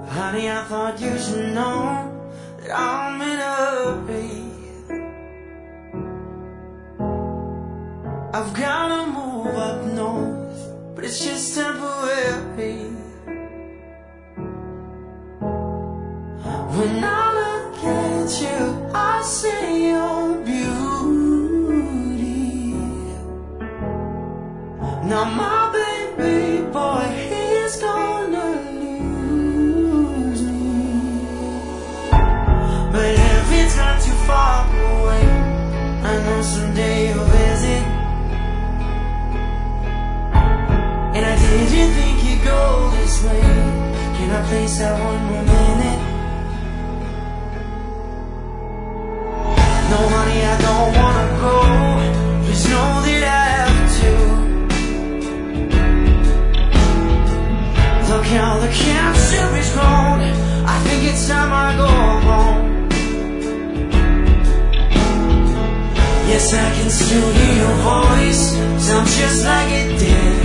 Honey, I thought you should know that I'm in a hurry. I've gotta move up north, but it's just temporary. When I look at you, I see your beauty. Now my baby boy, he's gonna lose me. But if it's not too far away, I know someday you'll visit. And I didn't think you'd go this way. Can I please have one more minute? No, honey, I don't wanna go. Just know that I have to. Look how the cancer is grown. I think it's time I go home. Yes, I can still hear your voice. Sounds just like it did.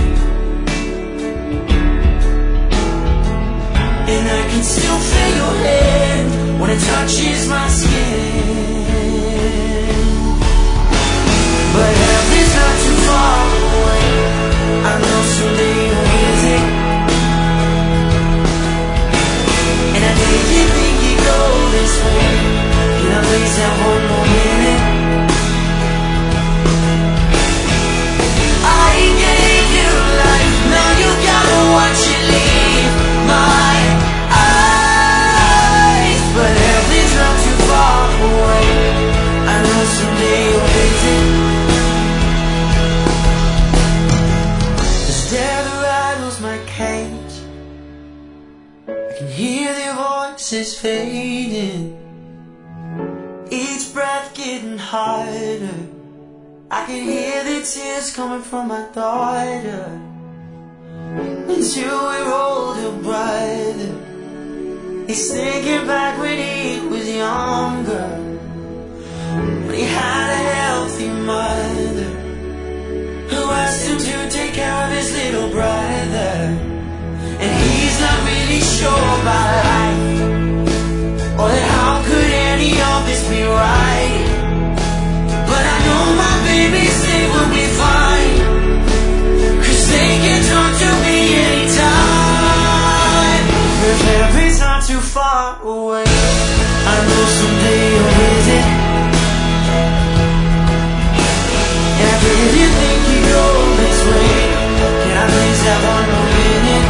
And I can still feel your hand when it touches my skin. But heaven's not too far away. I know someday you'll visit. And I didn't think you'd go this way. Can I please have one more minute? I gave you life, now you gotta watch it leave my eyes. But heaven's not too far away. I know someday you'll visit. My cage, I can hear their voices fading, each breath getting harder. I can hear the tears coming from my daughter. Until we're older brother, he's thinking back when he was younger, when he had a healthy mother who asked him to take care of his little brother. And he's not really sure about life, or that how could any of this be right. But I know my babies, they will be fine, 'cause they can talk to me anytime. If heaven's not too far away, I know someday you'll visit. And I really think you go this way. Can I please have one more minute?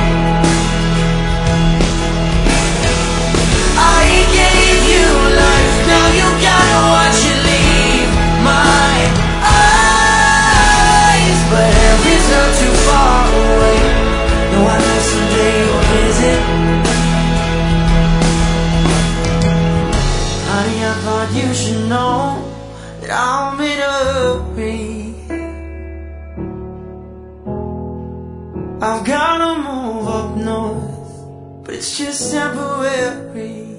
I gave you life, now you gotta watch it leave my eyes. But heaven's not too far away. No, I know someday you'll visit. Honey, I thought you should know that I'm in a hurry. I've gotta move up north, but it's just temporary.